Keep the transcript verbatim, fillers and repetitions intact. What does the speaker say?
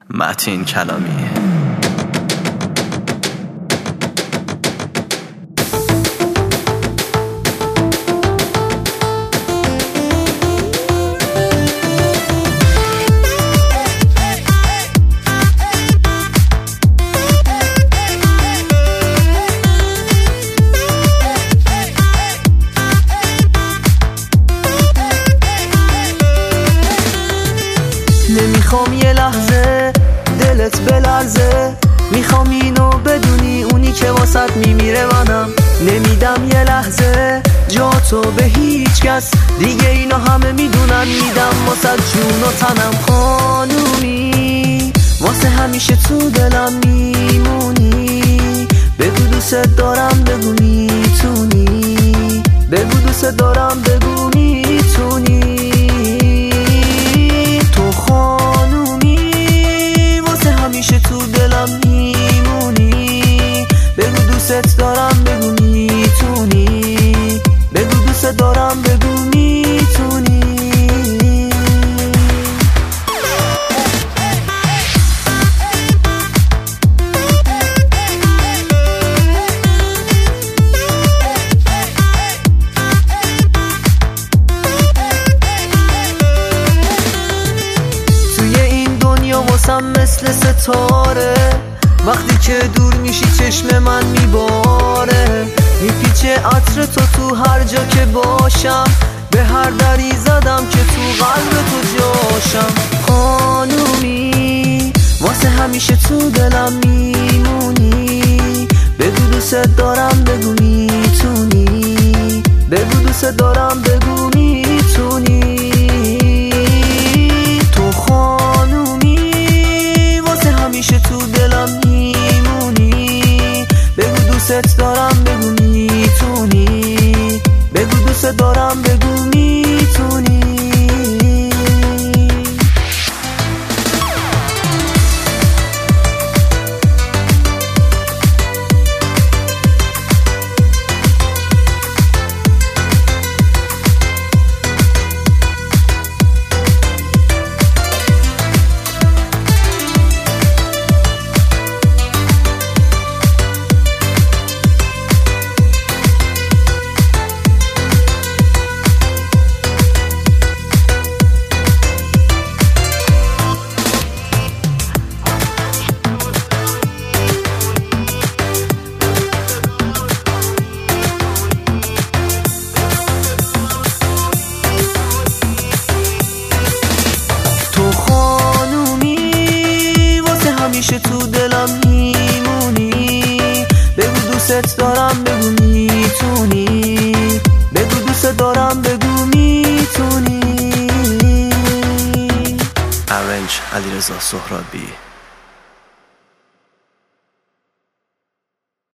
متین کلامی. نمیخوام یه لحظه دلت بلرزه، میخوام اینو بدونی اونی که واسط میمیره منم. نمیدم یه لحظه جاتو به هیچ کس دیگه، اینو همه میدونن، میدم واسط جون و تنم. خانومی واسه همیشه تو دلم میمونی، بگو دوست دارم بگو میتونی، بگو دوست دارم بگو میتونی. تو دلم میمونی، بگو دوست دارم بگو میتونی، بگو دوست دارم بگو میتونی. توی این دنیا واسم مثل ستاره، وقتی که دور میشی چشم من میباره، میپیچه عطر تو تو هر جا که باشم، به هر دری زدم که تو قلب تو جاشم. خانومی واسه همیشه تو دلم میمونی، بگو دوست دارم بگو میتونی، بگو دوست دارم بگو میتونی. همیشه تو دلم میمونی، بگو دوست دارم بگو میتونی، بگو دوست دارم بگو میتونی. همیشه تو دلم میمونی، بگو دوست دارم بگو میتونی، بگو دوست دارم بگو میتونی. ارنج علیرضا سهرابی.